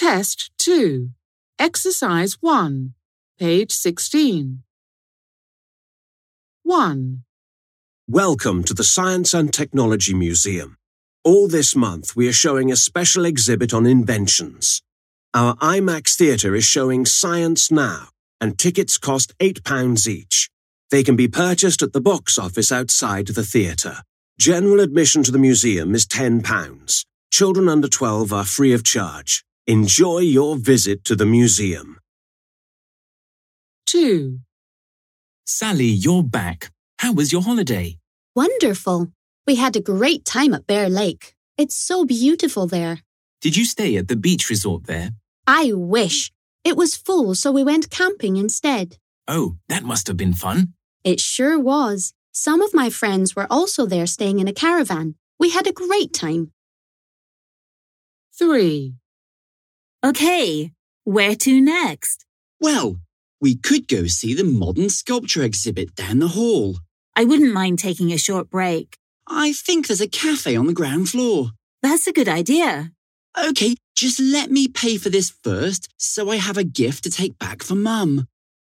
Test 2. Exercise 1. Page 16. 1. Welcome to the Science and Technology Museum. All this month we are showing a special exhibit on inventions. Our IMAX theatre is showing Science Now, and tickets cost £8 each. They can be purchased at the box office outside the theatre. General admission to the museum is £10. Children under 12 are free of charge. Enjoy your visit to the museum. 2. Sally, you're back. How was your holiday? Wonderful. We had a great time at Bear Lake. It's so beautiful there. Did you stay at the beach resort there? I wish. It was full, so we went camping instead. Oh, that must have been fun. It sure was. Some of my friends were also there staying in a caravan. We had a great time. 3. Okay, where to next? Well, we could go see the modern sculpture exhibit down the hall. I wouldn't mind taking a short break. I think there's a cafe on the ground floor. That's a good idea. Okay, just let me pay for this first so I have a gift to take back for Mum.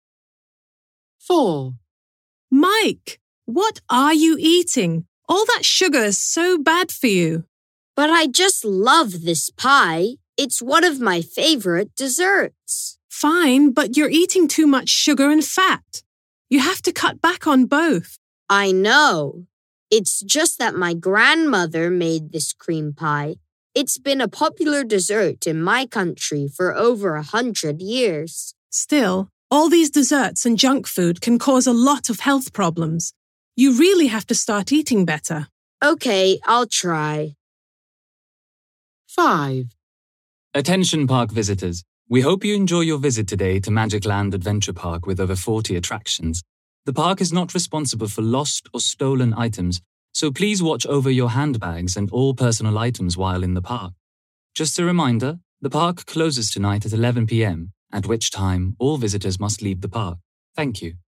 4. Mike, what are you eating? All that sugar is so bad for you. But I just love this pie. It's one of my favorite desserts. Fine, but you're eating too much sugar and fat. You have to cut back on both. I know. It's just that my grandmother made this cream pie. It's been a popular dessert in my country for over 100 years. Still, all these desserts and junk food can cause a lot of health problems. You really have to start eating better. Okay, I'll try. 5. Attention park visitors. We hope you enjoy your visit today to Magic Land Adventure Park with over 40 attractions. The park is not responsible for lost or stolen items, so please watch over your handbags and all personal items while in the park. Just a reminder, the park closes tonight at 11 p.m, at which time all visitors must leave the park. Thank you.